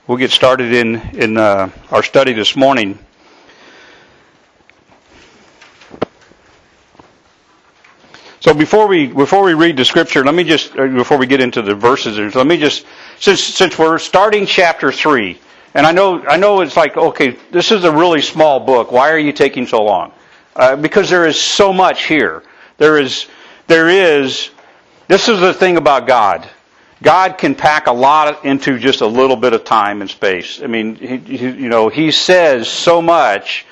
We'll get started in our study this morning. So before we read the scripture, let me just before we get into the verses, let me just since we're starting chapter 3, and I know it's like, okay, this is a really small book. Why are you taking so long? Because there is so much here. There is. This is the thing about God. God can pack a lot into just a little bit of time and space. I mean, He says so much.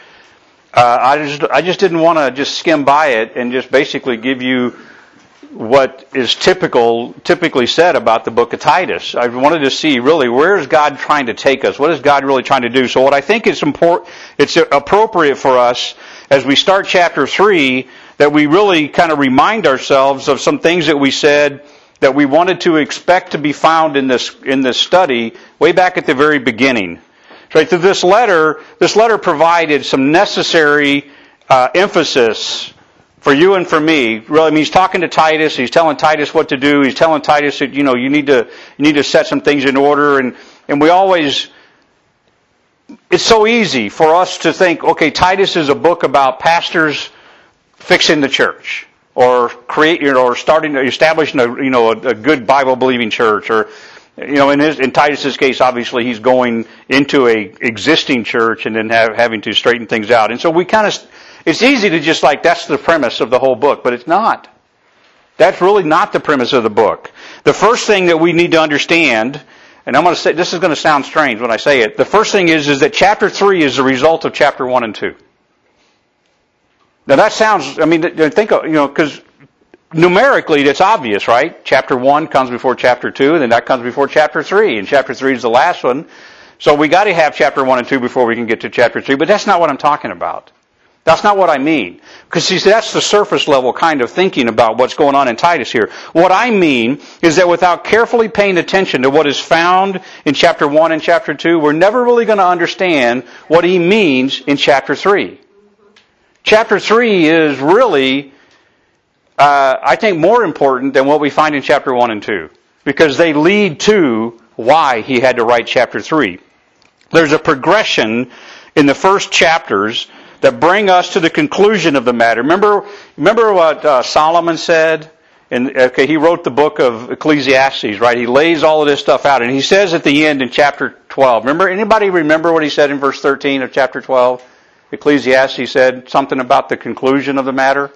I just didn't want to just skim by it and just basically give you what is typically said about the book of Titus. I wanted to see really where is God trying to take us? What is God really trying to do? So what I think is it's appropriate for us as we start chapter 3 that we really kind of remind ourselves of some things that we said that we wanted to expect to be found in this study way back at the very beginning. Right, so this letter provided some necessary emphasis for you and for me. Really, I mean, he's talking to Titus. He's telling Titus what to do. He's telling Titus that you need to set some things in order. And we always, it's so easy for us to think, okay, Titus is a book about pastors fixing the church, or establishing a good Bible believing church, or in Titus's case, obviously he's going into a existing church and then having to straighten things out. And so it's easy to just that's the premise of the whole book, but it's not. That's really not the premise of the book. The first thing that we need to understand, and I'm going to say, this is going to sound strange when I say it, the first thing is that chapter 3 is the result of chapter 1 and 2. Now that sounds, because numerically, that's obvious, right? Chapter 1 comes before chapter 2, and then that comes before chapter 3, and chapter 3 is the last one. So we got to have chapter 1 and 2 before we can get to chapter 3, but that's not what I'm talking about. That's not what I mean. Because see, that's the surface level kind of thinking about what's going on in Titus here. What I mean is that without carefully paying attention to what is found in chapter 1 and chapter 2, we're never really going to understand what he means in chapter 3. Chapter 3 is really, I think, more important than what we find in chapter 1 and 2. Because they lead to why he had to write chapter 3. There's a progression in the first chapters that bring us to the conclusion of the matter. Remember what Solomon said? He wrote the book of Ecclesiastes, right? He lays all of this stuff out. And he says at the end in chapter 12, anybody remember what he said in verse 13 of chapter 12? Ecclesiastes said something about the conclusion of the matter.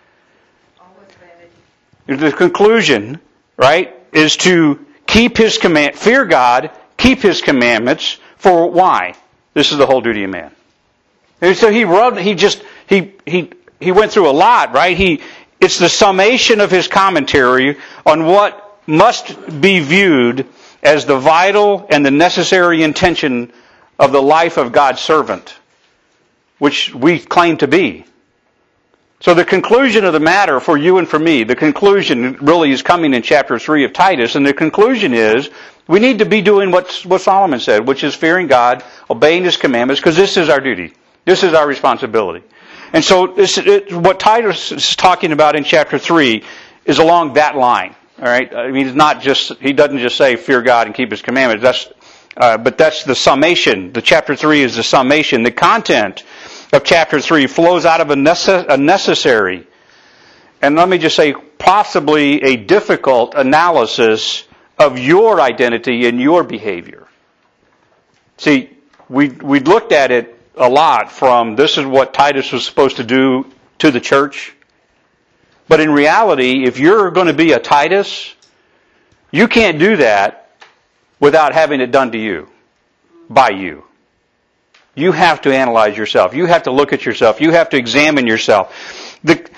The conclusion, right, is to keep His command, fear God, keep His commandments. For why? This is the whole duty of man. And so he went through a lot, right? It's the summation of his commentary on what must be viewed as the vital and the necessary intention of the life of God's servant, which we claim to be. So the conclusion of the matter for you and for me, the conclusion really is coming in chapter 3 of Titus, and the conclusion is we need to be doing what Solomon said, which is fearing God, obeying His commandments, because this is our duty. This is our responsibility. And so what Titus is talking about in chapter 3 is along that line. All right? I mean, he doesn't just say fear God and keep His commandments. But that's the summation. The chapter 3 is the summation. The content of chapter 3 flows out of a necessary, and let me just say, possibly a difficult analysis of your identity and your behavior. See, we looked at it a lot from this is what Titus was supposed to do to the church. But in reality, if you're going to be a Titus, you can't do that without having it done to you, by you. You have to analyze yourself. You have to look at yourself. You have to examine yourself.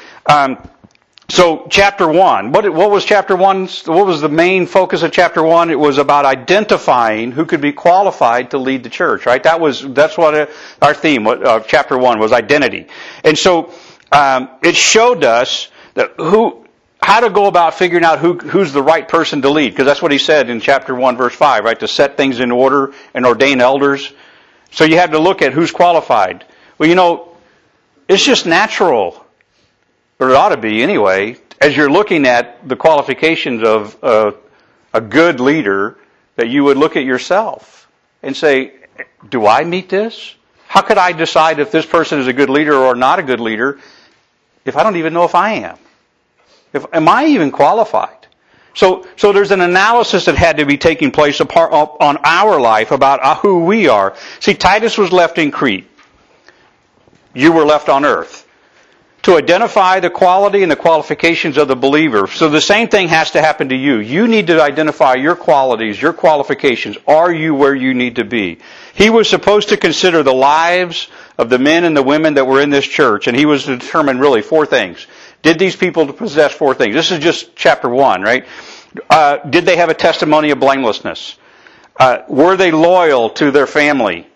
So chapter 1, what was chapter 1? What was the main focus of chapter 1? It was about identifying who could be qualified to lead the church, right? That's what our theme of chapter 1 was, identity. And so it showed us that how to go about figuring out who's the right person to lead, because that's what he said in chapter 1 verse 5, right? To set things in order and ordain elders. So you have to look at who's qualified. Well, it's just natural, or it ought to be anyway, as you're looking at the qualifications of a good leader, that you would look at yourself and say, do I meet this? How could I decide if this person is a good leader or not a good leader if I don't even know if I am? Am I even qualified? So there's an analysis that had to be taking place on our life about who we are. See, Titus was left in Crete. You were left on earth to identify the quality and the qualifications of the believer. So the same thing has to happen to you. You need to identify your qualities, your qualifications. Are you where you need to be? He was supposed to consider the lives of the men and the women that were in this church, and he was to determine really 4 things. Did these people possess 4 things? This is just chapter 1, right? Did they have a testimony of blamelessness? Were they loyal to their family?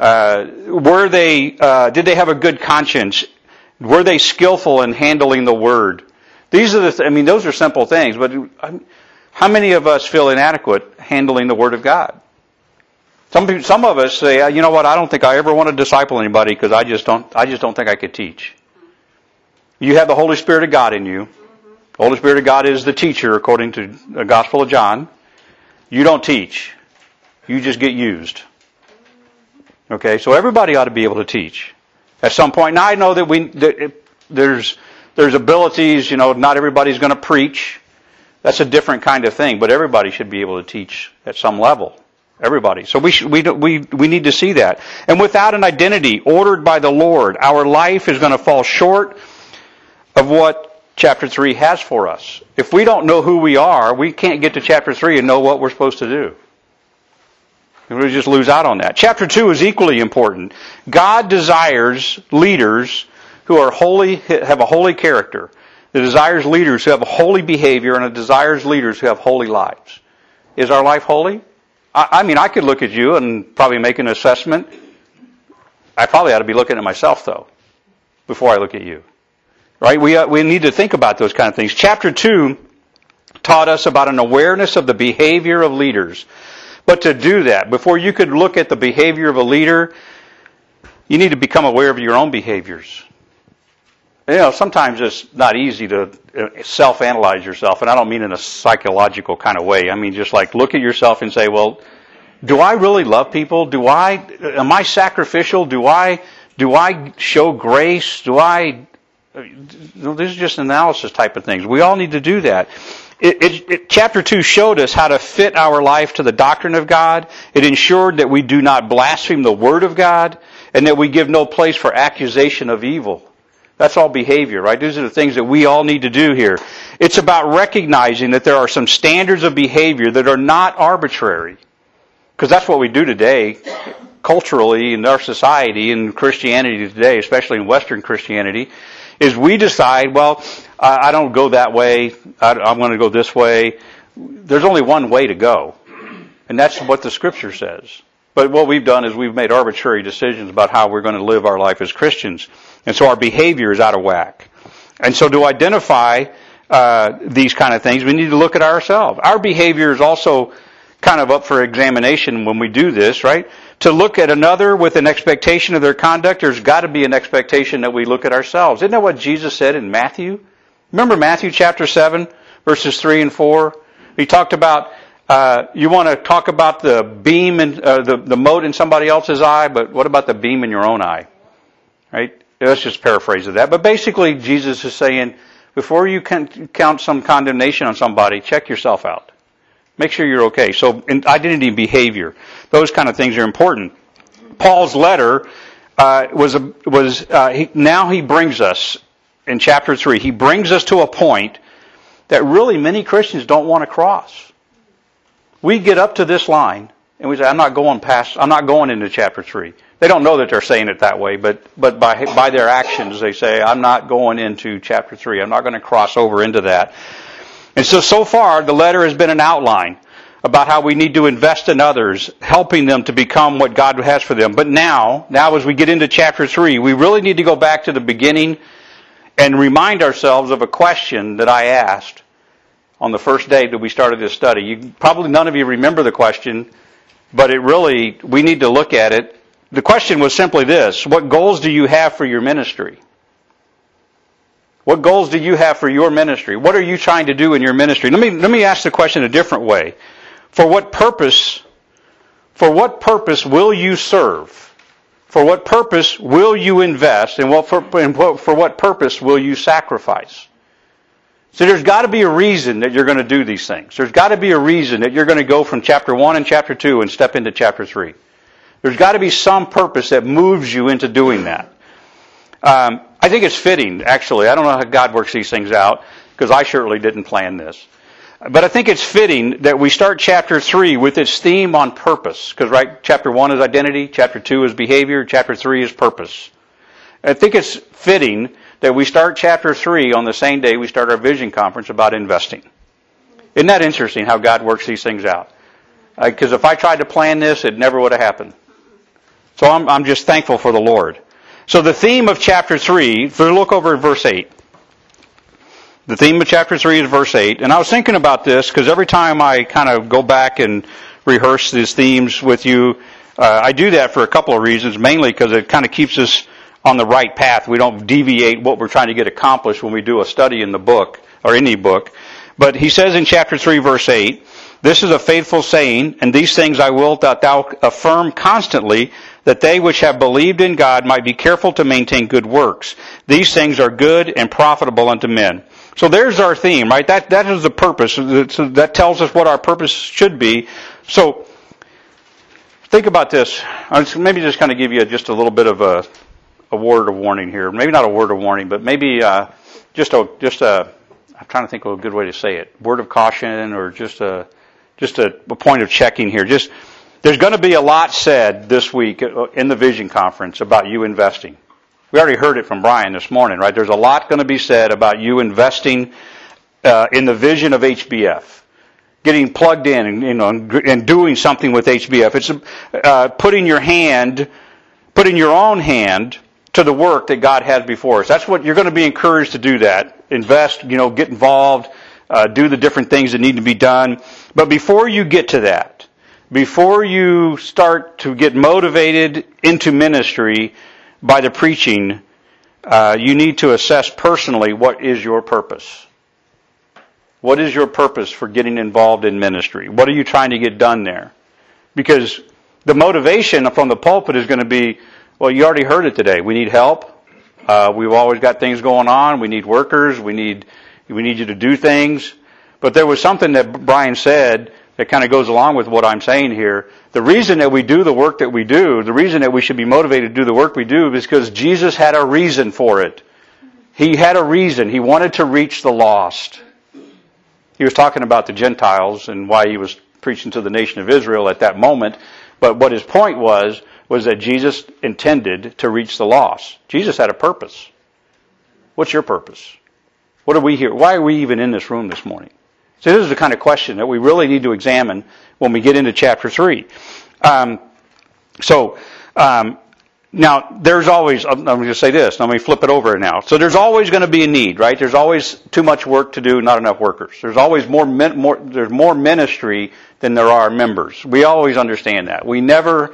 Did they have a good conscience? Were they skillful in handling the word? Those are simple things, but how many of us feel inadequate handling the word of God? Some of us say, you know what, I don't think I ever want to disciple anybody because I just don't think I could teach. You have the Holy Spirit of God in you. The Holy Spirit of God is the teacher according to the Gospel of John. You don't teach. You just get used. Okay, so everybody ought to be able to teach at some point. Now I know that there's abilities, not everybody's going to preach. That's a different kind of thing, but everybody should be able to teach at some level. Everybody. So we need to see that. And without an identity ordered by the Lord, our life is going to fall short of what chapter 3 has for us. If we don't know who we are, we can't get to chapter 3 and know what we're supposed to do. We just lose out on that. Chapter 2 is equally important. God desires leaders who are holy, have a holy character. It desires leaders who have a holy behavior, and it desires leaders who have holy lives. Is our life holy? I could look at you and probably make an assessment. I probably ought to be looking at myself, though, before I look at you. Right? We need to think about those kind of things. Chapter 2 taught us about an awareness of the behavior of leaders. But to do that, before you could look at the behavior of a leader, you need to become aware of your own behaviors. Sometimes it's not easy to self-analyze yourself, and I don't mean in a psychological kind of way. I mean just like look at yourself and say, well, do I really love people? Am I sacrificial? Do I show grace? This is just analysis type of things. We all need to do that. Chapter 2 showed us how to fit our life to the doctrine of God. It ensured that we do not blaspheme the Word of God, and that we give no place for accusation of evil. That's all behavior, right? These are the things that we all need to do here. It's about recognizing that there are some standards of behavior that are not arbitrary. Because that's what we do today, culturally, in our society, in Christianity today, especially in Western Christianity, is we decide, well, I don't go that way, I'm going to go this way. There's only one way to go. And that's what the Scripture says. But what we've done is we've made arbitrary decisions about how we're going to live our life as Christians. And so our behavior is out of whack. And so to identify these kind of things, we need to look at ourselves. Our behavior is also kind of up for examination when we do this, right? To look at another with an expectation of their conduct, there's got to be an expectation that we look at ourselves. Isn't that what Jesus said in Matthew? Remember Matthew chapter 7, verses 3 and 4? He talked about, you want to talk about the beam and the mote in somebody else's eye, but what about the beam in your own eye? Right? Let's just paraphrase of that. But basically, Jesus is saying, before you can count some condemnation on somebody, check yourself out. Make sure you're okay. So, identity and behavior, those kind of things are important. Paul's letter now he brings us in chapter 3. He brings us to a point that really many Christians don't want to cross. We get up to this line and we say, I'm not going into chapter 3. They don't know that they're saying it that way, but by their actions they say, I'm not going into chapter 3. I'm not going to cross over into that. And so far, the letter has been an outline about how we need to invest in others, helping them to become what God has for them. But now as we get into chapter 3, we really need to go back to the beginning and remind ourselves of a question that I asked on the first day that we started this study. Probably none of you remember the question, but we need to look at it. The question was simply this: what goals do you have for your ministry? What goals do you have for your ministry? What are you trying to do in your ministry? Let me ask the question a different way. For what purpose For what purpose will you serve? For what purpose will you invest? And for what purpose will you sacrifice? So there's got to be a reason that you're going to do these things. There's got to be a reason that you're going to go from chapter 1 and chapter 2 and step into chapter 3. There's got to be some purpose that moves you into doing that. I think it's fitting, actually. I don't know how God works these things out, because I surely didn't plan this. But I think it's fitting that we start chapter 3 with its theme on purpose. Because, right, chapter 1 is identity, chapter 2 is behavior, chapter 3 is purpose. I think it's fitting that we start chapter 3 on the same day we start our vision conference about investing. Isn't that interesting how God works these things out? Because if I tried to plan this, it never would have happened. So I'm just thankful for the Lord. So the theme of chapter 3, if we look over at verse 8. The theme of chapter 3 is verse 8. And I was thinking about this because every time I kind of go back and rehearse these themes with you, I do that for a couple of reasons. Mainly because it kind of keeps us on the right path. We don't deviate what we're trying to get accomplished when we do a study in the book, or any book. But he says in chapter 3, verse 8, "This is a faithful saying, and these things I will that thou affirm constantly, that they which have believed in God might be careful to maintain good works. These things are good and profitable unto men." So there's our theme, right? That is the purpose. So that tells us what our purpose should be. So think about this. I'll maybe just kind of give you just a little bit of a word of warning here. Maybe not a word of warning, but maybe just a I'm trying to think of a good way to say it. Word of caution, or just a point of checking here. There's going to be a lot said this week in the Vision Conference about you investing. We already heard it from Brian this morning, right? There's a lot going to be said about you investing in the vision of HBF, getting plugged in, and doing something with HBF. It's putting your own hand to the work that God has before us. That's what you're going to be encouraged to do. That invest, get involved, do the different things that need to be done. But before you get to that, before you start to get motivated into ministry by the preaching, you need to assess personally what is your purpose. What is your purpose for getting involved in ministry? What are you trying to get done there? Because the motivation from the pulpit is going to be, well, you already heard it today. We need help. We've always got things going on. We need workers. We need you to do things. But there was something that Brian said that kind of goes along with what I'm saying here. The reason that we do the work that we do, the reason that we should be motivated to do the work we do, is because Jesus had a reason for it. He had a reason. He wanted to reach the lost. He was talking about the Gentiles and why he was preaching to the nation of Israel at that moment. But what his point was that Jesus intended to reach the lost. Jesus had a purpose. What's your purpose? What are we here? Why are we even in this room this morning? So this is the kind of question that we really need to examine when we get into chapter 3. Now, there's always, I'm going to say this, let me flip it over now. So there's always going to be a need, right? There's always too much work to do, not enough workers. There's always there's more ministry than there are members. We always understand that. We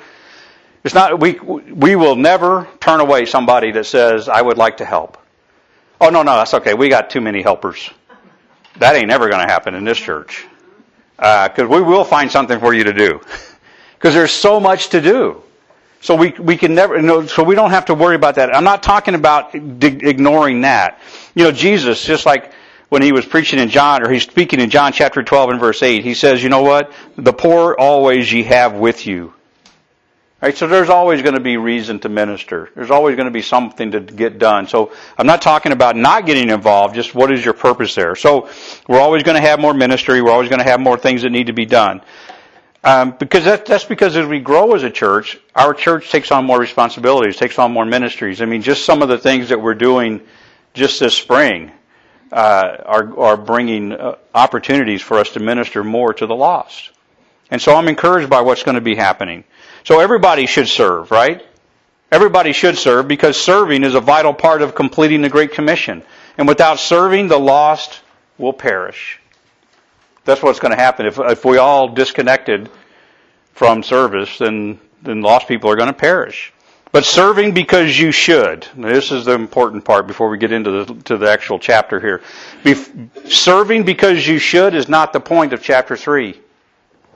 will never turn away somebody that says, I would like to help. Oh, no, that's okay. We got too many helpers. That ain't never going to happen in this church. Because we will find something for you to do. Because there's so much to do. So we can never, so we don't have to worry about that. I'm not talking about ignoring that. Jesus, just like when he was preaching in John, or he's speaking in John chapter 12 and verse 8, he says, you know what? The poor always ye have with you. Right? So there's always going to be reason to minister. There's always going to be something to get done. So I'm not talking about not getting involved, just what is your purpose there. So we're always going to have more ministry. We're always going to have more things that need to be done. Because that's because as we grow as a church, our church takes on more responsibilities, takes on more ministries. I mean, just some of the things that we're doing just this spring are bringing opportunities for us to minister more to the lost. And so I'm encouraged by what's going to be happening. So everybody should serve, right? Everybody should serve, because serving is a vital part of completing the Great Commission. And without serving, the lost will perish. That's what's going to happen. If we all disconnected from service, then lost people are going to perish. But serving because you should. This is the important part before we get into the actual chapter here. Serving because you should is not the point of chapter 3.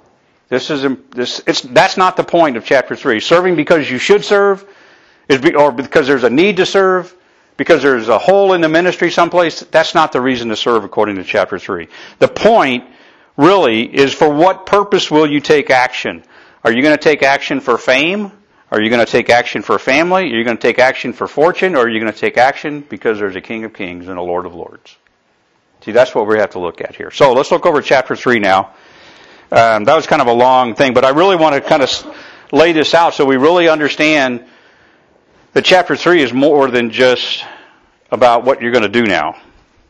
That's not the point of chapter 3. Serving because you should serve, or because there's a need to serve, because there's a hole in the ministry someplace. That's not the reason to serve according to chapter 3. The point really is, for what purpose will you take action? Are you going to take action for fame? Are you going to take action for family? Are you going to take action for fortune? Or are you going to take action because there's a King of Kings and a Lord of Lords? See, that's what we have to look at here. So let's look over chapter 3 now. That was kind of a long thing, but I really want to kind of lay this out so we really understand that chapter 3 is more than just about what you're going to do now.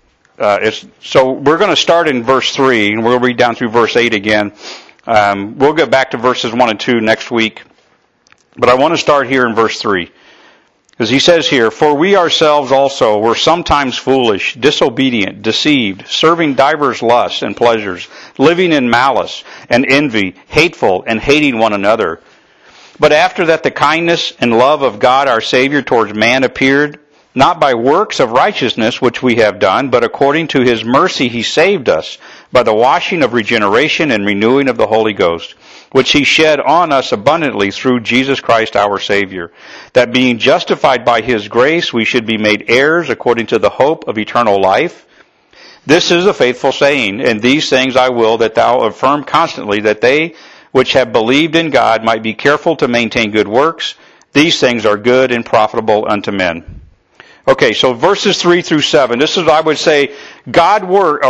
So we're going to start in verse 3, and we'll read down through verse 8 again. We'll get back to verses 1 and 2 next week. But I want to start here in verse 3. Because he says here, "For we ourselves also were sometimes foolish, disobedient, deceived, serving divers lusts and pleasures, living in malice and envy, hateful and hating one another. But after that the kindness and love of God our Savior towards man appeared, not by works of righteousness which we have done, but according to His mercy He saved us, by the washing of regeneration and renewing of the Holy Ghost, which He shed on us abundantly through Jesus Christ our Savior, that being justified by His grace we should be made heirs according to the hope of eternal life. This is a faithful saying, and these things I will that thou affirm constantly, that they which have believed in God might be careful to maintain good works. These things are good and profitable unto men." Okay, so verses 3 through 7, this is, I would say, good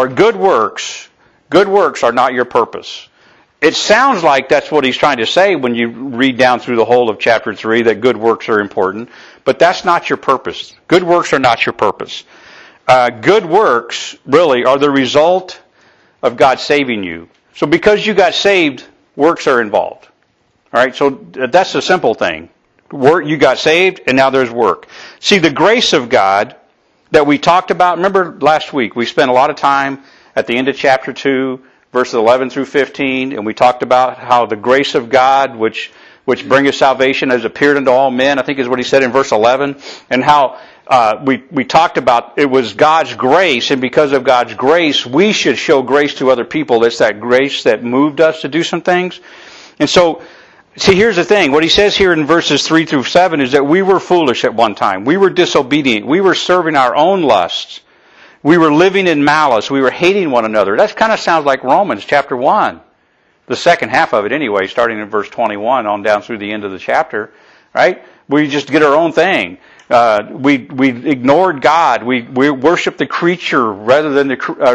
works are not your purpose. It sounds like that's what he's trying to say when you read down through the whole of chapter 3, that good works are important, but that's not your purpose. Good works are not your purpose. Good works, really, are the result of God saving you. So because you got saved, works are involved. All right, so that's the simple thing. You got saved, and now there's work. See, the grace of God that we talked about, remember last week, we spent a lot of time at the end of chapter 2, verses 11 through 15, and we talked about how the grace of God, which bringeth salvation, has appeared unto all men, I think is what he said in verse 11, and how we talked about it was God's grace, and because of God's grace, we should show grace to other people. It's that grace that moved us to do some things. And so, see, here's the thing. What he says here in verses 3 through 7 is that we were foolish at one time. We were disobedient. We were serving our own lusts. We were living in malice. We were hating one another. That kind of sounds like Romans chapter 1. The second half of it anyway, starting in verse 21 on down through the end of the chapter. Right? We just did our own thing. We ignored God. We worshiped the creature rather than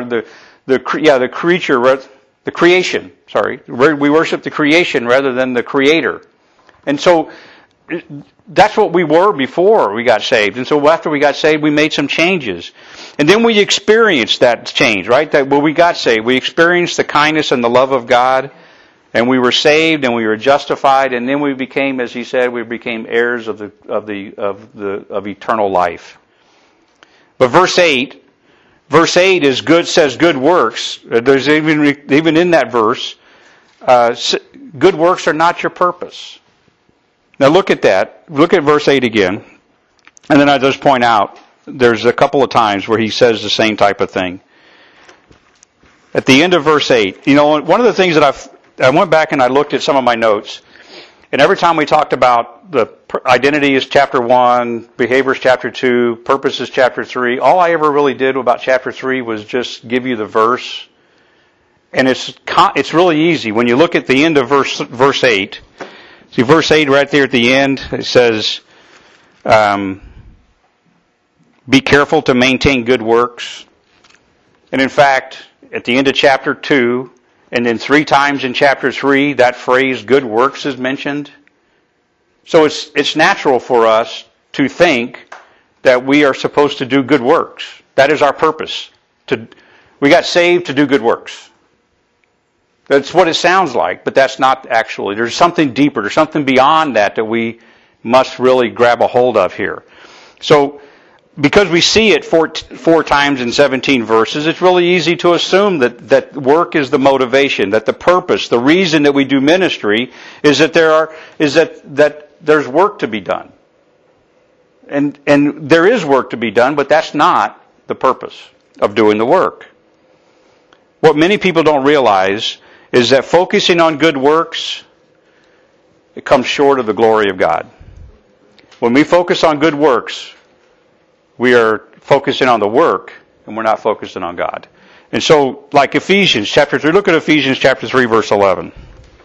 the creation. Sorry, we worship the creation rather than the Creator. And so that's what we were before we got saved. And so after we got saved, we made some changes. And then we experienced that change, right? That when we got saved, we experienced the kindness and the love of God, and we were saved and we were justified, and then we became, as he said, we became heirs of eternal life. But verse 8 is good, says good works. There's even in that verse, good works are not your purpose. Now look at that. Look at verse 8 again. And then I just point out, there's a couple of times where he says the same type of thing. At the end of verse 8, one of the things that I went back and I looked at some of my notes, and every time we talked about the identity is chapter 1, behavior is chapter 2, purpose is chapter 3, all I ever really did about chapter 3 was just give you the verse. And it's really easy. When you look at the end of verse 8, see verse 8 right there at the end, it says, be careful to maintain good works. And in fact, at the end of chapter 2, and then 3 times in chapter 3, that phrase good works is mentioned. So it's natural for us to think that we are supposed to do good works. That is our purpose. We got saved to do good works. That's what it sounds like, but that's not actually. There's something deeper. There's something beyond that we must really grab a hold of here. So, because we see it four times in 17 verses, it's really easy to assume that work is the motivation, that the purpose, the reason that we do ministry is that there's work to be done. And there is work to be done, but that's not the purpose of doing the work. What many people don't realize is that focusing on good works, it comes short of the glory of God. When we focus on good works, we are focusing on the work, and we're not focusing on God. And so, like Ephesians chapter 3, look at Ephesians chapter 3, verse 11.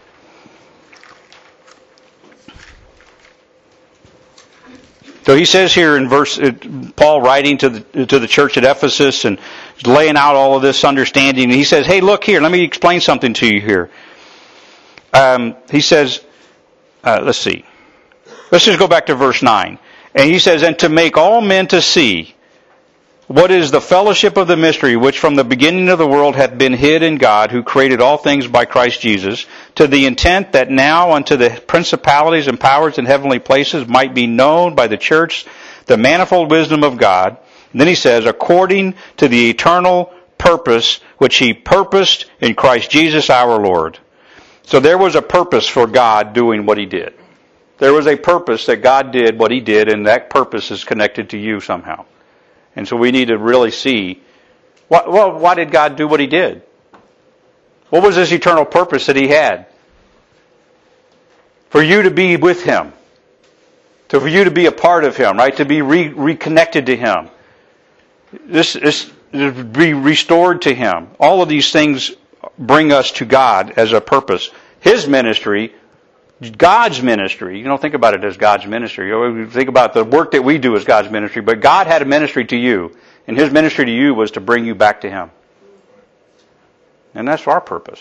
So he says here in Paul writing to the church at Ephesus and laying out all of this understanding, and he says, hey, look here, let me explain something to you here. He says, let's see. Let's just go back to verse 9. And he says, and to make all men to see what is the fellowship of the mystery, which from the beginning of the world hath been hid in God, who created all things by Christ Jesus, to the intent that now unto the principalities and powers in heavenly places might be known by the church the manifold wisdom of God. And then he says, according to the eternal purpose which he purposed in Christ Jesus our Lord. So there was a purpose for God doing what he did. There was a purpose that God did what he did, and that purpose is connected to you somehow. And so we need to really see, why did God do what he did? What was his eternal purpose that he had? For you to be with him. For you to be a part of him, right? To be reconnected to him. This is to be restored to him. All of these things bring us to God as a purpose. His ministry, God's ministry. You don't think about it as God's ministry. You think about the work that we do as God's ministry. But God had a ministry to you. And his ministry to you was to bring you back to him. And that's our purpose.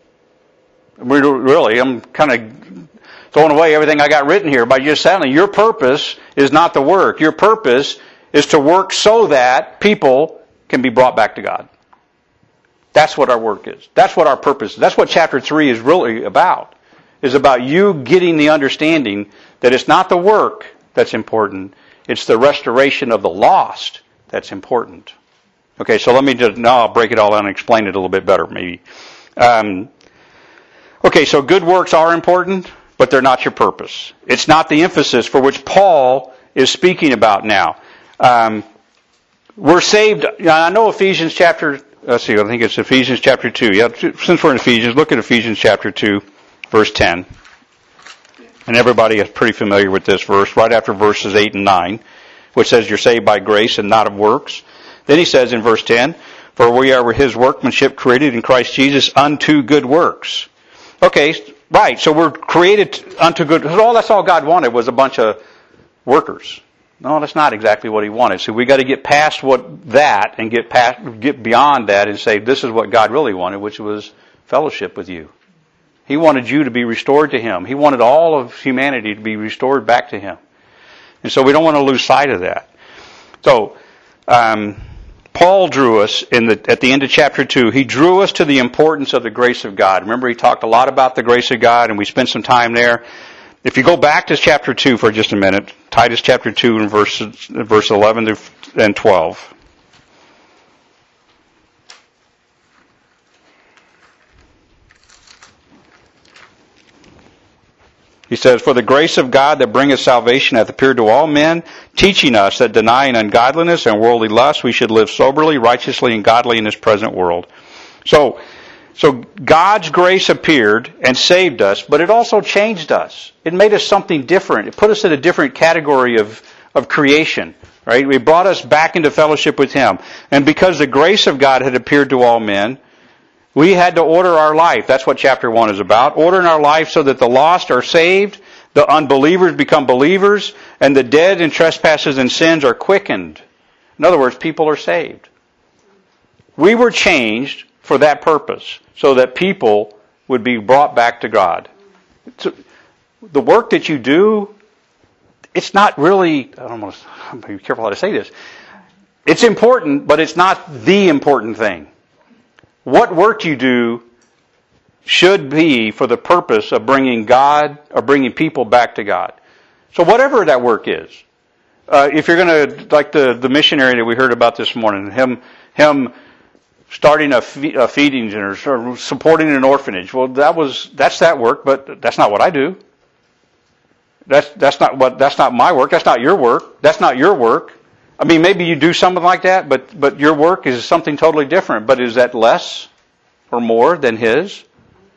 I'm kind of throwing away everything I got written here by just saying your purpose is not the work. Your purpose is to work so that people can be brought back to God. That's what our work is. That's what our purpose is. That's what chapter 3 is really about. Is about you getting the understanding that it's not the work that's important, it's the restoration of the lost that's important. Okay, so now I'll break it all down and explain it a little bit better, maybe. Okay, so good works are important, but they're not your purpose. It's not the emphasis for which Paul is speaking about now. We're saved, I know Ephesians chapter, I think it's Ephesians chapter 2. Yeah, since we're in Ephesians, look at Ephesians chapter 2. Verse 10. And everybody is pretty familiar with this verse, right after verses 8 and 9, which says you're saved by grace and not of works. Then he says in verse 10, for we are his workmanship created in Christ Jesus unto good works. Okay, right, so we're created unto good, that's all God wanted was a bunch of workers. No, that's not exactly what he wanted. So we got to get past that and get beyond that and say this is what God really wanted, which was fellowship with you. He wanted you to be restored to him. He wanted all of humanity to be restored back to him. And so we don't want to lose sight of that. So, Paul drew us at the end of chapter 2, he drew us to the importance of the grace of God. Remember, he talked a lot about the grace of God, and we spent some time there. If you go back to chapter 2 for just a minute, Titus chapter 2 and verse 11 and 12. He says, for the grace of God that bringeth salvation hath appeared to all men, teaching us that denying ungodliness and worldly lust, we should live soberly, righteously, and godly in this present world. So God's grace appeared and saved us, but it also changed us. It made us something different. It put us in a different category of creation. Right? It brought us back into fellowship with him. And because the grace of God had appeared to all men, we had to order our life. That's what chapter 1 is about. Ordering our life so that the lost are saved, the unbelievers become believers, and the dead in trespasses and sins are quickened. In other words, people are saved. We were changed for that purpose, so that people would be brought back to God. So the work that you do, it's not really, I'm be careful how to say this. It's important, but it's not the important thing. What work you do should be for the purpose of bringing God or bringing people back to God. So whatever that work is, if you're going to, like the missionary that we heard about this morning, him starting a feeding or supporting an orphanage. Well, that's that work, but that's not what I do. That's not my work. That's not your work. That's not your work. I mean, maybe you do something like that, but your work is something totally different. But is that less or more than his?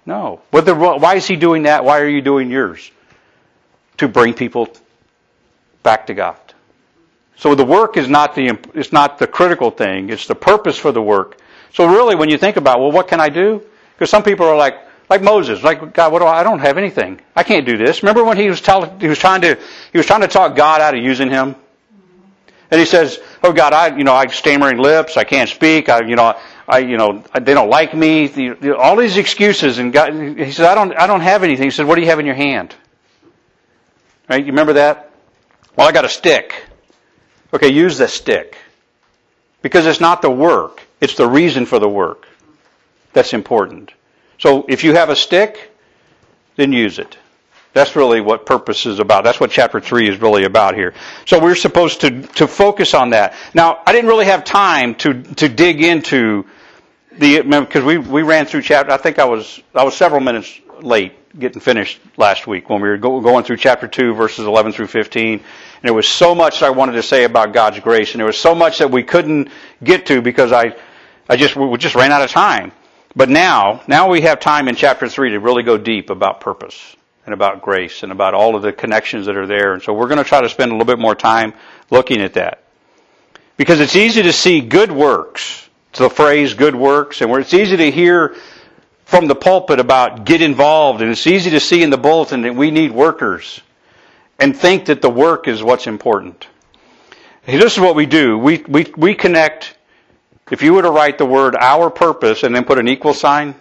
No. Why is he doing that? Why are you doing yours? To bring people back to God. So the work is not the critical thing. It's the purpose for the work. So really, when you think about, well, what can I do? Because some people are like Moses, like, God, I don't have anything. I can't do this. Remember when he was trying to talk God out of using him? And he says, "Oh God, I stammering lips. I can't speak. they don't like me. All these excuses." And God, he says, "I don't have anything." He said, "What do you have in your hand?" Right? You remember that? Well, I got a stick. Okay, use the stick. Because it's not the work. It's the reason for the work. That's important. So if you have a stick, then use it. That's really what purpose is about. That's what chapter 3 is really about here. So we're supposed to focus on that. Now, I didn't really have time to dig into because we ran through chapter. I think I was several minutes late getting finished last week when we were going through chapter 2, verses 11 through 15. And there was so much I wanted to say about God's grace, and there was so much that we couldn't get to because we just ran out of time. But now we have time in chapter 3 to really go deep about purpose and about grace and about all of the connections that are there. And so we're going to try to spend a little bit more time looking at that. Because it's easy to see good works. It's the phrase good works. And it's easy to hear from the pulpit about get involved. And it's easy to see in the bulletin that we need workers. And think that the work is what's important. Hey, this is what we do. We connect. If you were to write the word our purpose and then put an equal sign,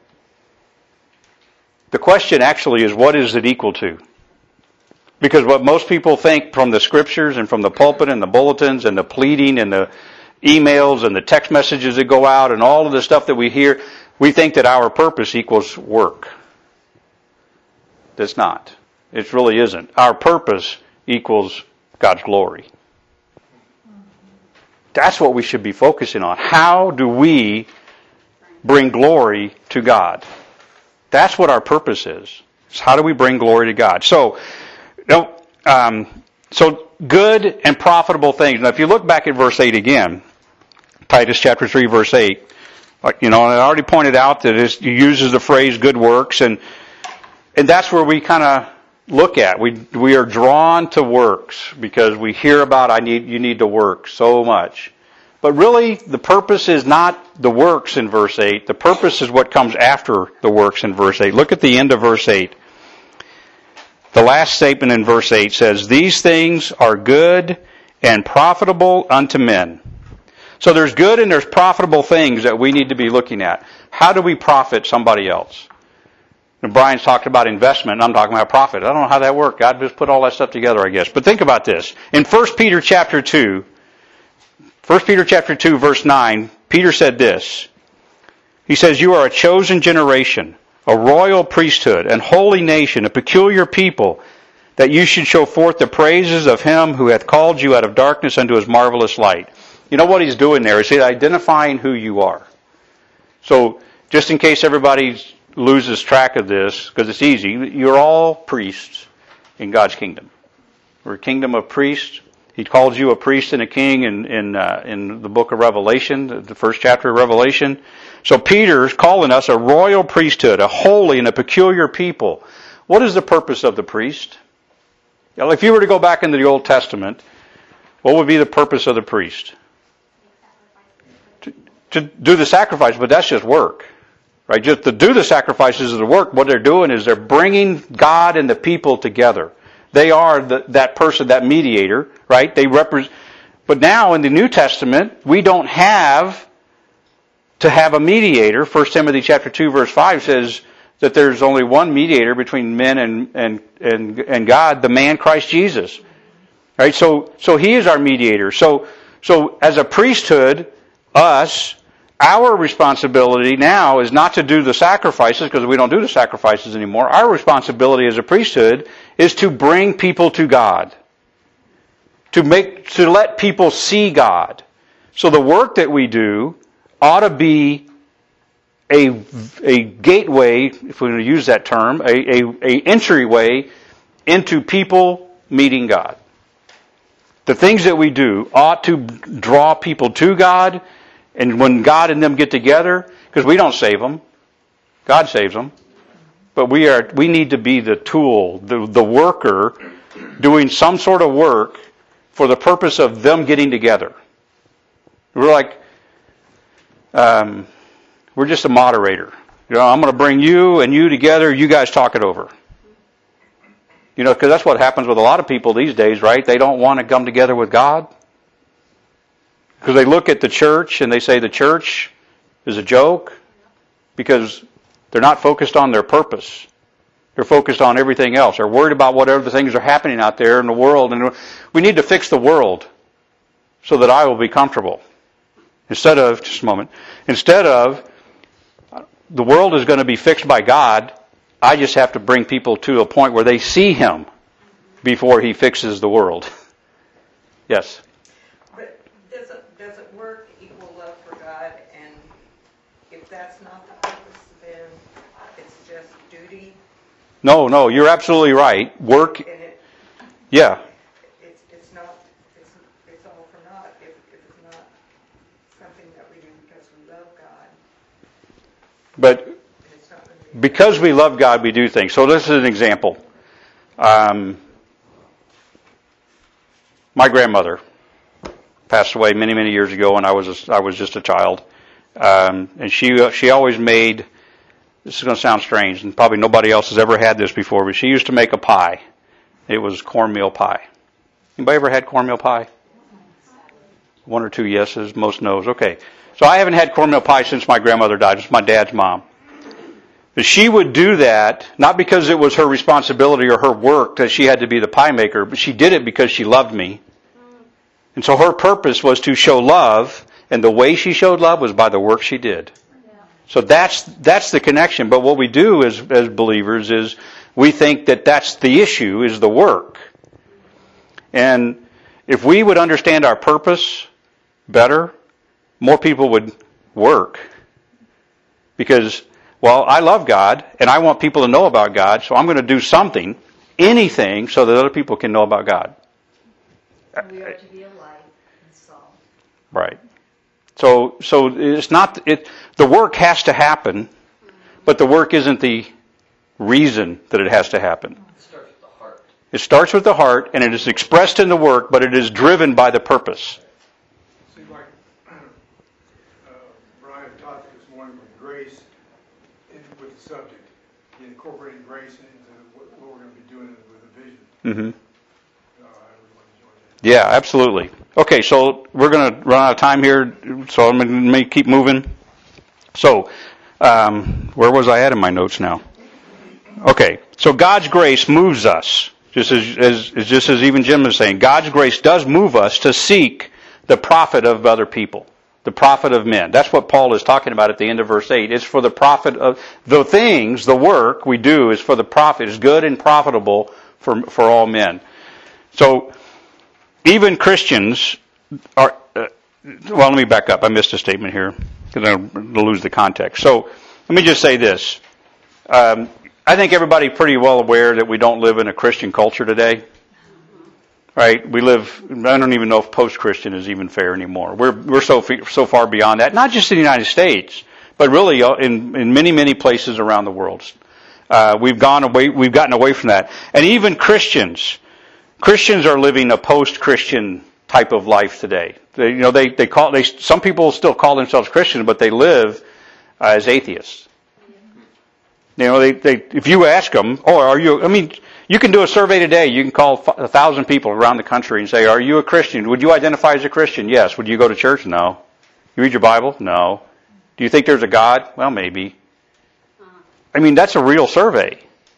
the question actually is, what is it equal to? Because what most people think from the scriptures and from the pulpit and the bulletins and the pleading and the emails and the text messages that go out and all of the stuff that we hear, we think that our purpose equals work. It's not. It really isn't. Our purpose equals God's glory. That's what we should be focusing on. How do we bring glory to God? That's what our purpose is. It's how do we bring glory to God? So good and profitable things. Now, if you look back at verse 8 again, Titus chapter 3, verse 8, and I already pointed out that it uses the phrase good works, and that's where we kind of look at. We are drawn to works because we hear about you need to work so much. But really, the purpose is not the works in verse 8. The purpose is what comes after the works in verse 8. Look at the end of verse 8. The last statement in verse 8 says, "These things are good and profitable unto men." So there's good and there's profitable things that we need to be looking at. How do we profit somebody else? And Brian's talked about investment, and I'm talking about profit. I don't know how that worked. God just put all that stuff together, I guess. But think about this. In 1 Peter chapter 2, verse 9, Peter said this. He says, "You are a chosen generation, a royal priesthood, and holy nation, a peculiar people, that you should show forth the praises of him who hath called you out of darkness unto his marvelous light." You know what he's doing there? He's identifying who you are. So, just in case everybody loses track of this, because it's easy, you're all priests in God's kingdom. We're a kingdom of priests. He calls you a priest and a king in the book of Revelation, the first chapter of Revelation. So Peter's calling us a royal priesthood, a holy and a peculiar people. What is the purpose of the priest? If you were to go back into the Old Testament, what would be the purpose of the priest? To do the sacrifice, but that's just work. Right? Just to do the sacrifices is the work. What they're doing is they're bringing God and the people together. They are that person, that mediator, right? They represent. But now in the New Testament, we don't have to have a mediator. 1 Timothy chapter 2, verse 5 says that there's only one mediator between men and God, the man Christ Jesus. Right? So he is our mediator. So as a priesthood, our responsibility now is not to do the sacrifices, because we don't do the sacrifices anymore. Our responsibility as a priesthood is to bring people to God. To let people see God. So the work that we do ought to be a gateway, if we're going to use that term, a entryway into people meeting God. The things that we do ought to draw people to God. And when God and them get together, because we don't save them, God saves them. but we need to be the tool, the worker, doing some sort of work for the purpose of them getting together. We're like, we're just a moderator. I'm going to bring you and you together. You guys talk it over. Because that's what happens with a lot of people these days, right? They don't want to come together with God. Because they look at the church and they say the church is a joke because they're not focused on their purpose. They're focused on everything else. They're worried about whatever things are happening out there in the world. And we need to fix the world so that I will be comfortable. Instead of the world is going to be fixed by God, I just have to bring people to a point where they see Him before He fixes the world. Yes? But does it work equal love for God? And if that's not the purpose, then it's just duty? No, you're absolutely right. Work, yeah. It's all for naught if it's not something that we do because we love God. But because we love God, we do things. So this is an example. My grandmother passed away many, many years ago when I was just a child. And she always made, this is going to sound strange, and probably nobody else has ever had this before, but she used to make a pie. It was cornmeal pie. Anybody ever had cornmeal pie? One or two yeses, most no's. Okay. So I haven't had cornmeal pie since my grandmother died. It's my dad's mom. But she would do that, not because it was her responsibility or her work that she had to be the pie maker, but she did it because she loved me. And so her purpose was to show love, and the way she showed love was by the work she did. So that's the connection. But what we do as believers is we think that that's the issue, is the work. And if we would understand our purpose better, more people would work. Because, well, I love God, and I want people to know about God, so I'm going to do something, anything, so that other people can know about God. We are to be a light and salt. Right. So it's not, the work has to happen, but the work isn't the reason that it has to happen. It starts with the heart. It starts with the heart, and it is expressed in the work, but it is driven by the purpose. See, like Brian taught this morning with grace, with the subject, incorporating grace into what we're going to be doing with the vision. Mm-hmm. I really enjoyed that. Yeah, absolutely. Okay, so we're going to run out of time here, so I'm going to keep moving. So, where was I at in my notes now? Okay, so God's grace moves us, just as even Jim is saying. God's grace does move us to seek the profit of other people, the profit of men. That's what Paul is talking about at the end of verse 8. It's for the profit of the things, the work we do is for the profit. It's good and profitable for all men. So, even Christians are, well, let me back up. I missed a statement here because I'll lose the context. So, let me just say this. I think everybody's pretty well aware that we don't live in a Christian culture today. Right? We live, I don't even know if post-Christian is even fair anymore. We're so far beyond that. Not just in the United States, but really in many, many places around the world. We've gotten away from that. And even Christians are living a post-Christian type of life today. Some people still call themselves Christians, but they live as atheists. If you ask them, you can do a survey today. You can call 1,000 people around the country and say, are you a Christian? Would you identify as a Christian? Yes. Would you go to church? No. You read your Bible? No. Do you think there's a God? Well, maybe. That's a real survey.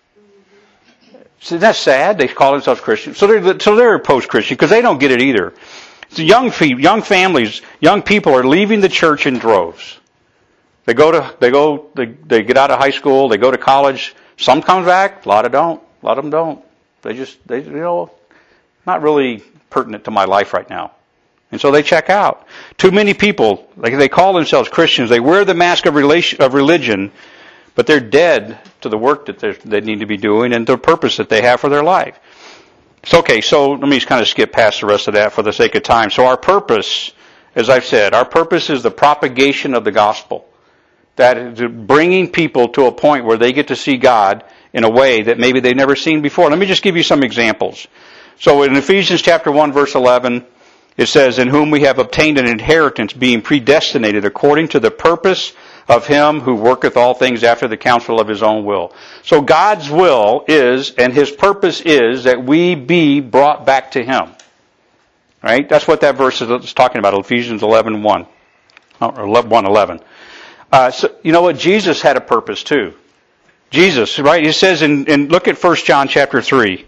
So that's sad. They call themselves Christians. So they're post-Christian because they don't get it either. So young families, young people are leaving the church in droves. They get out of high school, they go to college. Some come back, a lot of them don't. They not really pertinent to my life right now. And so they check out. Too many people, they call themselves Christians, they wear the mask of religion, but they're dead to the work that they need to be doing and the purpose that they have for their life. So let me just kind of skip past the rest of that for the sake of time. So our purpose, as I've said, our purpose is the propagation of the gospel. That is bringing people to a point where they get to see God in a way that maybe they've never seen before. Let me just give you some examples. So in Ephesians chapter 1, verse 11, it says, in whom we have obtained an inheritance, being predestinated according to the purpose of Him who worketh all things after the counsel of His own will. So God's will is, and His purpose is, that we be brought back to Him. Right? That's what that verse is talking about, Ephesians 11:1, or 1:11. So you know what? Jesus had a purpose too. Jesus, right? It says in look at 1 John chapter 3.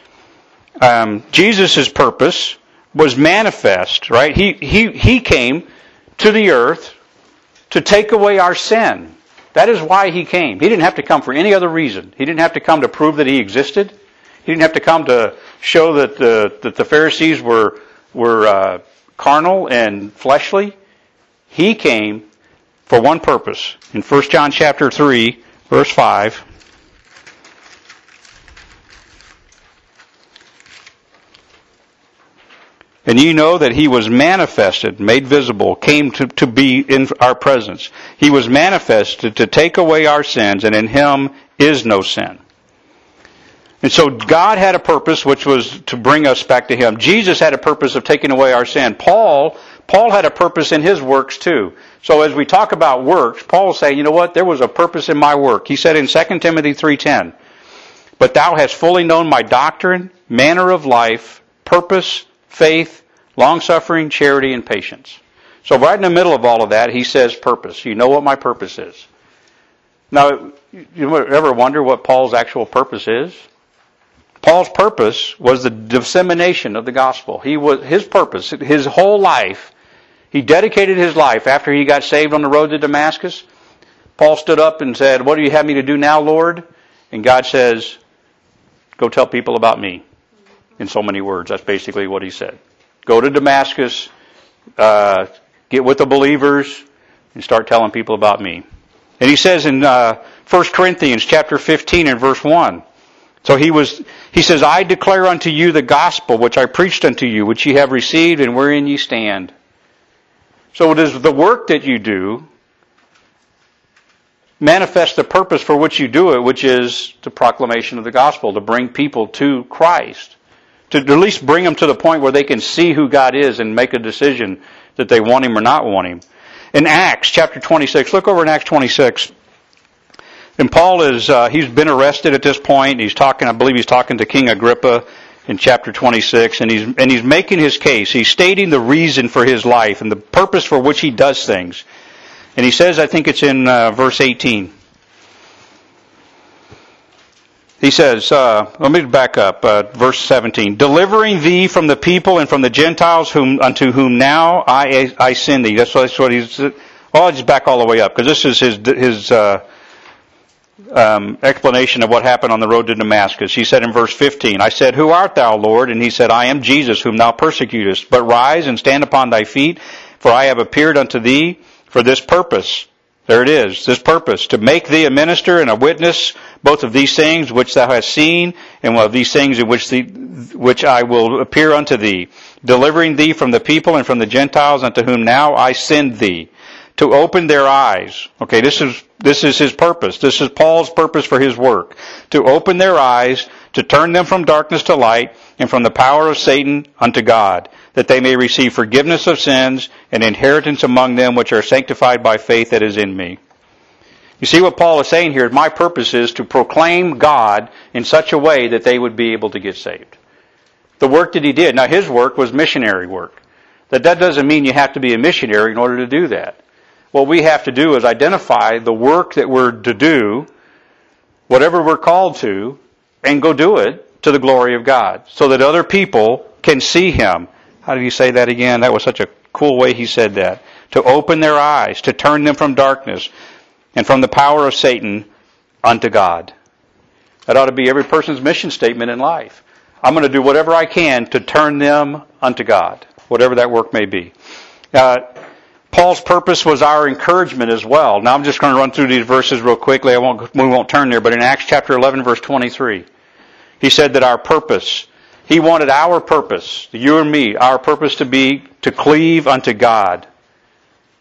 Jesus' purpose was manifest, right? He came to the earth to take away our sin. That is why He came. He didn't have to come for any other reason. He didn't have to come to prove that He existed. He didn't have to come to show that the Pharisees were carnal and fleshly. He came for one purpose. In 1 John chapter 3, verse 5. And you know that He was manifested, made visible, came to be in our presence. He was manifested to take away our sins, and in Him is no sin. And so God had a purpose, which was to bring us back to Him. Jesus had a purpose of taking away our sin. Paul had a purpose in his works too. So as we talk about works, Paul will say, you know what, there was a purpose in my work. He said in 2 Timothy 3:10, but thou hast fully known my doctrine, manner of life, purpose, faith, long-suffering, charity, and patience. So right in the middle of all of that, he says purpose. You know what my purpose is. Now, you ever wonder what Paul's actual purpose is? Paul's purpose was the dissemination of the gospel. His purpose, his whole life, he dedicated his life after he got saved on the road to Damascus. Paul stood up and said, what do you have me to do now, Lord? And God says, go tell people about me. In so many words, that's basically what he said. Go to Damascus, get with the believers, and start telling people about me. And he says in 1 Corinthians chapter 15 and verse 1, so he says, I declare unto you the gospel which I preached unto you, which ye have received and wherein ye stand. So it is the work that you do manifest the purpose for which you do it, which is the proclamation of the gospel, to bring people to Christ. To at least bring them to the point where they can see who God is and make a decision that they want Him or not want Him. In Acts chapter 26, look over in Acts 26. And Paul he's been arrested at this point. I believe he's talking to King Agrippa in chapter 26, and he's making his case. He's stating the reason for his life and the purpose for which he does things. And he says, I think it's in verse 18. He says, let me back up, verse 17. Delivering thee from the people and from the Gentiles unto whom now I send thee. That's what he's. Well, I'll just back all the way up because this is his explanation of what happened on the road to Damascus. He said in verse 15, I said, who art thou, Lord? And he said, I am Jesus whom thou persecutest. But rise and stand upon thy feet, for I have appeared unto thee for this purpose. There it is, this purpose, to make thee a minister and a witness, both of these things which thou hast seen, and of these things in which I will appear unto thee, delivering thee from the people and from the Gentiles unto whom now I send thee, to open their eyes. Okay, this is his purpose. This is Paul's purpose for his work. To open their eyes, to turn them from darkness to light, and from the power of Satan unto God, that they may receive forgiveness of sins and inheritance among them which are sanctified by faith that is in me. You see what Paul is saying here? My purpose is to proclaim God in such a way that they would be able to get saved. The work that he did. Now his work was missionary work. That doesn't mean you have to be a missionary in order to do that. What we have to do is identify the work that we're to do, whatever we're called to, and go do it to the glory of God, so that other people can see Him. How did he say that again? That was such a cool way he said that. To open their eyes, to turn them from darkness and from the power of Satan unto God. That ought to be every person's mission statement in life. I'm going to do whatever I can to turn them unto God, whatever that work may be. Paul's purpose was our encouragement as well. Now I'm just going to run through these verses real quickly. We won't turn there, but in Acts chapter 11, verse 23, he said that our purpose, he wanted our purpose, you and me, our purpose to be to cleave unto God.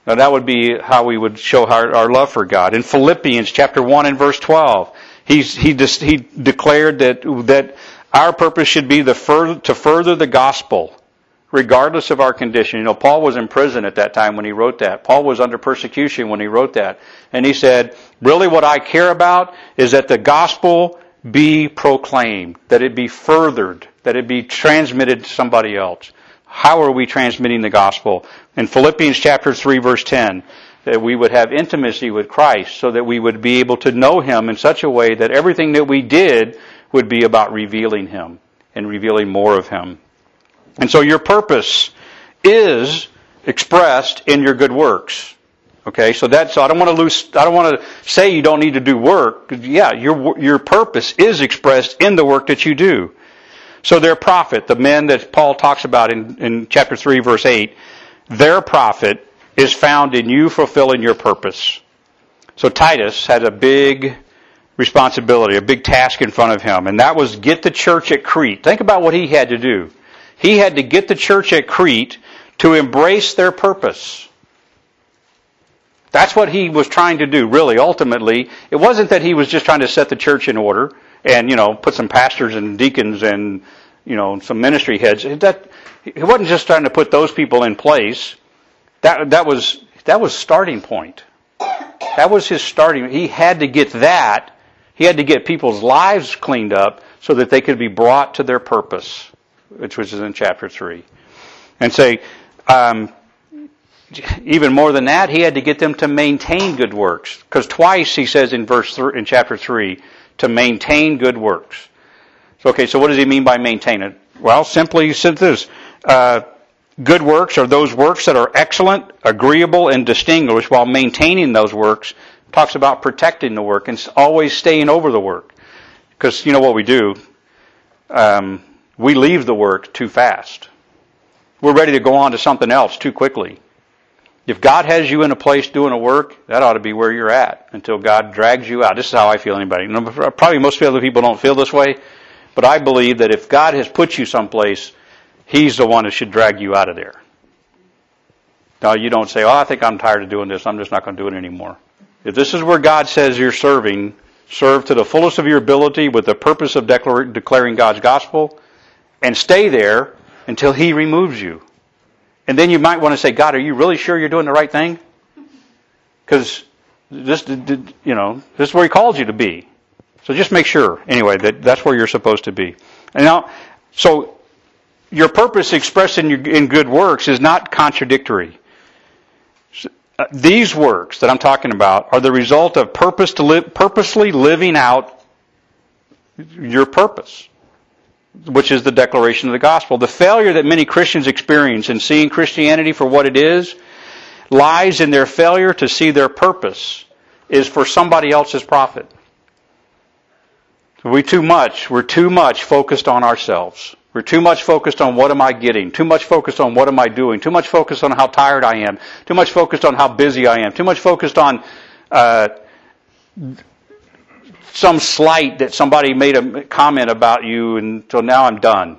Now that would be how we would show our love for God. In Philippians chapter 1 and verse 12, he declared that our purpose should be to further the gospel, regardless of our condition. You know, Paul was in prison at that time when he wrote that. Paul was under persecution when he wrote that. And he said, really what I care about is that the gospel be proclaimed, that it be furthered, that it be transmitted to somebody else. How are we transmitting the gospel? In Philippians chapter 3 verse 10, that we would have intimacy with Christ so that we would be able to know Him in such a way that everything that we did would be about revealing Him and revealing more of Him. And so your purpose is expressed in your good works. Okay, so I don't want to say you don't need to do work. Yeah, your purpose is expressed in the work that you do. So their profit, the men that Paul talks about in chapter 3 verse 8, their profit is found in you fulfilling your purpose. So Titus had a big responsibility, a big task in front of him, and that was get the church at Crete. Think about what he had to do. He had to get the church at Crete to embrace their purpose. That's what he was trying to do, really, ultimately. It wasn't that he was just trying to set the church in order and, put some pastors and deacons and, some ministry heads. He wasn't just trying to put those people in place. That was starting point. That was his starting. He had to get that. He had to get people's lives cleaned up so that they could be brought to their purpose, which was in chapter 3. And say, even more than that, he had to get them to maintain good works. Because twice he says in chapter 3, to maintain good works. So what does he mean by maintain it? Well, simply he said this. Good works are those works that are excellent, agreeable, and distinguished, while maintaining those works talks about protecting the work and always staying over the work. Because you know what we do? We leave the work too fast. We're ready to go on to something else too quickly. If God has you in a place doing a work, that ought to be where you're at until God drags you out. This is how I feel anybody. Probably most other people don't feel this way, but I believe that if God has put you someplace, He's the one that should drag you out of there. Now, you don't say, I think I'm tired of doing this. I'm just not going to do it anymore. If this is where God says you're serving, serve to the fullest of your ability with the purpose of declaring God's gospel, and stay there until He removes you. And then you might want to say, God, are you really sure you're doing the right thing? Because this is where He called you to be. So just make sure, anyway, that's where you're supposed to be. And now, so your purpose expressed in good works is not contradictory. These works that I'm talking about are the result of purposely living out your purpose, which is the declaration of the gospel. The failure that many Christians experience in seeing Christianity for what it is lies in their failure to see their purpose is for somebody else's profit. We're too much focused on ourselves. We're too much focused on what am I getting, too much focused on what am I doing, too much focused on how tired I am, too much focused on how busy I am, too much focused on some slight that somebody made a comment about you until now I'm done.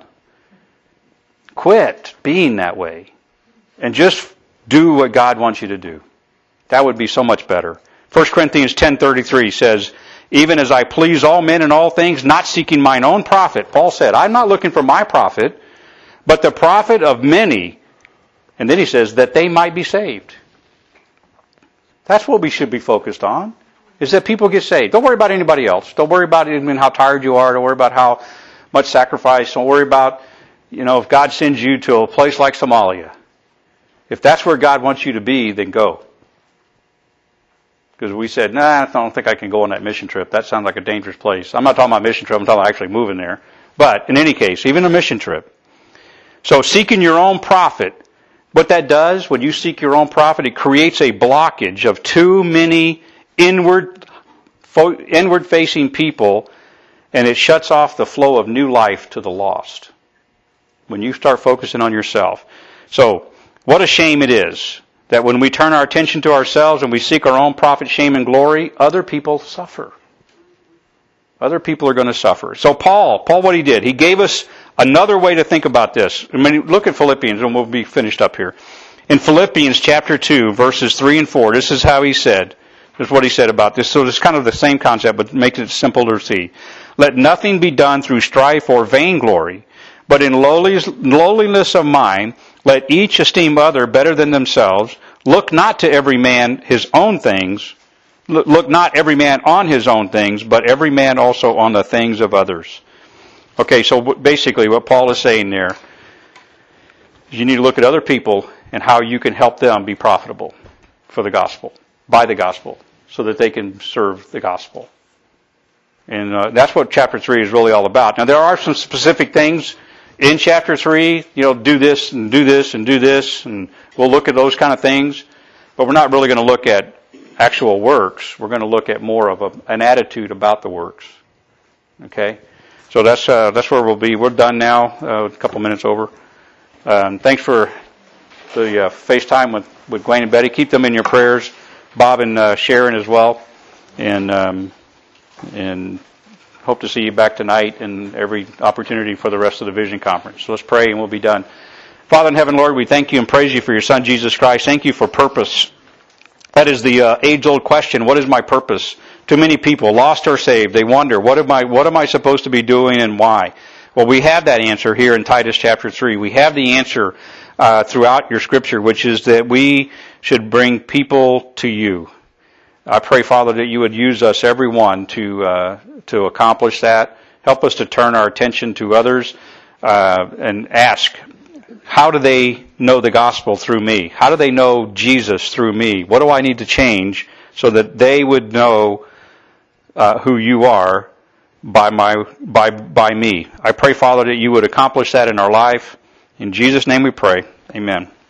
Quit being that way and just do what God wants you to do. That would be so much better. 1 Corinthians 10:33 says, even as I please all men in all things, not seeking mine own profit. Paul said, I'm not looking for my profit, but the profit of many. And then he says, that they might be saved. That's what we should be focused on, is that people get saved. Don't worry about anybody else. Don't worry about even how tired you are. Don't worry about how much sacrifice. Don't worry about, if God sends you to a place like Somalia. If that's where God wants you to be, then go. Because we said, I don't think I can go on that mission trip. That sounds like a dangerous place. I'm not talking about mission trip. I'm talking about actually moving there. But in any case, even a mission trip. So seeking your own profit, what that does, when you seek your own profit, it creates a blockage of too many inward-facing people, and it shuts off the flow of new life to the lost. When you start focusing on yourself. So, what a shame it is that when we turn our attention to ourselves and we seek our own profit, shame, and glory, other people suffer. Other people are going to suffer. So Paul, what he did, he gave us another way to think about this. Look at Philippians, and we'll be finished up here. In Philippians chapter 2, verses 3 and 4, this is how he said. This is what he said about this. So it's kind of the same concept, but makes it simpler to see. Let nothing be done through strife or vainglory, but in lowliness of mind, let each esteem other better than themselves. Look not to every man his own things. Look not every man on his own things, but every man also on the things of others. Okay, so basically what Paul is saying there is you need to look at other people and how you can help them be profitable for the gospel, by the gospel, so that they can serve the gospel. And that's what chapter 3 is really all about. Now, there are some specific things in chapter 3, do this and do this and do this, and we'll look at those kind of things. But we're not really going to look at actual works. We're going to look at more of an attitude about the works. Okay? So that's where we'll be. We're done now, a couple minutes over. Thanks for the FaceTime with Gwen and Betty. Keep them in your prayers. Bob and Sharon as well. And hope to see you back tonight and every opportunity for the rest of the Vision Conference. So let's pray and we'll be done. Father in heaven, Lord, we thank you and praise you for your Son, Jesus Christ. Thank you for purpose. That is the age-old question. What is my purpose? Too many people, lost or saved, they wonder, what am I supposed to be doing and why? Well, we have that answer here in Titus chapter 3. We have the answer throughout your Scripture, which is that we should bring people to you. I pray, Father, that you would use us, everyone, to accomplish that. Help us to turn our attention to others and ask, how do they know the gospel through me? How do they know Jesus through me? What do I need to change so that they would know who you are by me? I pray, Father, that you would accomplish that in our life. In Jesus' name we pray. Amen.